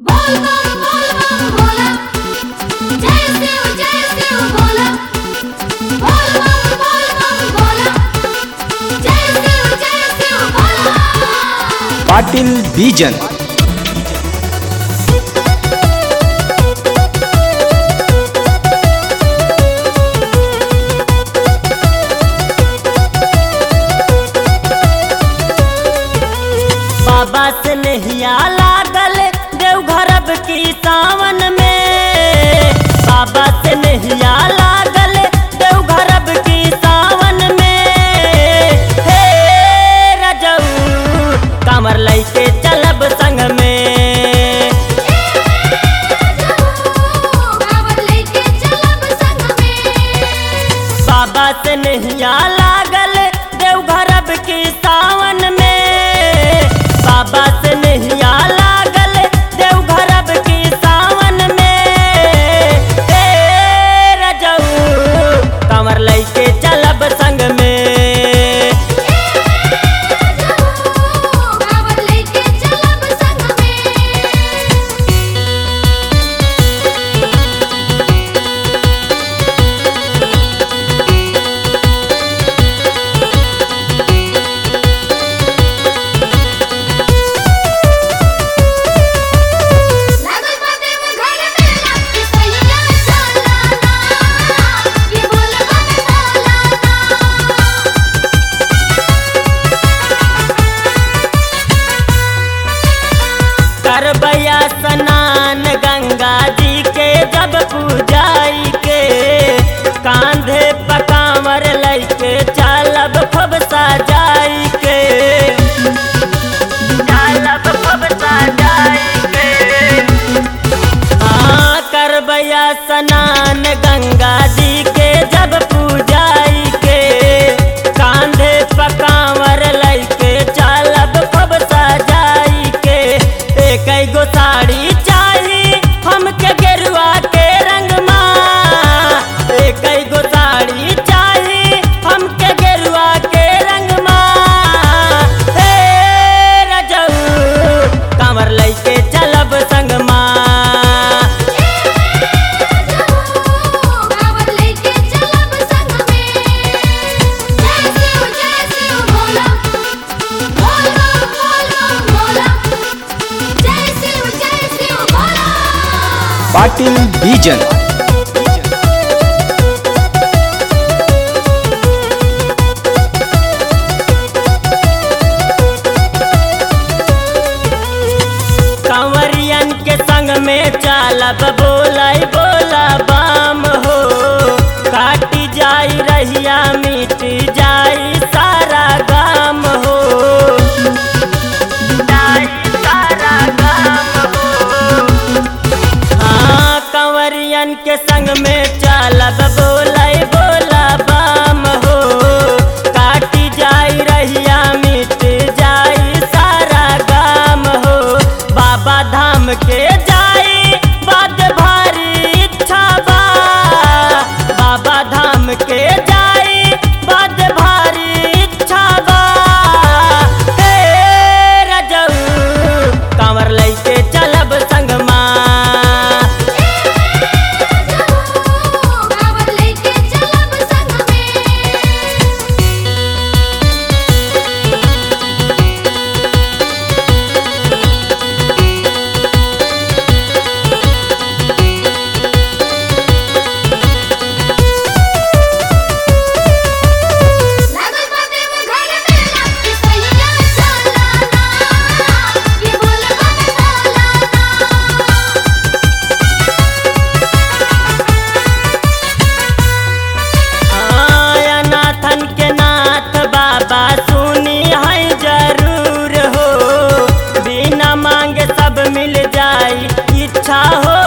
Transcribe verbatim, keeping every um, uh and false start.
बोल बम बोल बम बोला, जय शिव जय शिव बोला। बोल बम बोल बम बोला, जय शिव जय शिव बोला। पाटील बीजन बाबा से नहिया लागल देवघर अब की सावन में। बाबा से नहिया लागल देवघर अब की सावन में। हे रजऊ कमर लैके चलब संग में। कांवर लेके चलब संग में। बाबा से नहिया लागल देवघर अब की सावन में। बाबा से नहिया लागल देवघर अब की सावन में। हे रजऊ कमर लैके चलब संग में। कांवर लेके चलब संग में। लागल बा देवघर मेला कि सैया चलाना, कि बोल बम बोलाना। करबैया स्नान गंगा जी के जब पूजाई के। कांधे पकावर लैके चलब खूब सजाई के। चलब खूब सजाई के। हाँ करबैया स्नान गंगा जी के जब पूजाई के। कांधे पकावर लैके चलब खूब सजाई के। एक गो साड़ी चाही हमके गेरुआ के रंग माँ। एक गो साड़ी चाही हमके गेरुआ के रंग माँ। हे रजऊ कांवर लैके चलब संग माँ। कांवर लेके चलब संग में। जय शिव जय शिव बोला, बोल बम बोल बम बोला। जय शिव जय शिव बोला। पाटील बीजन कंवरियन के संग में चलब बोलाई बोला बाम हो। काटी जाई रहिया मिट जाई सारा गाम हो। जाई सारा गाम हो। हाँ कंवरियन के संग में चलब बोलाई बोला बाम हो। काटी जाई रहिया मिट जाई सारा गाम हो। बाबा धाम के जाई बात भारी इच्छा बा। बाबा धाम के जाई बात भारी इच्छा बा। हे रजऊ कांवर लैके चलब संग माँ। कांवर लेके चलब संग में। लागल बा देवघर मेला कि सैया चलाना, कि बोल बम बोलाना। आया नाथन के नाथ बाबा सुनी है जरूर हो। बिना मांगे सब मिल जाई इच्छा हो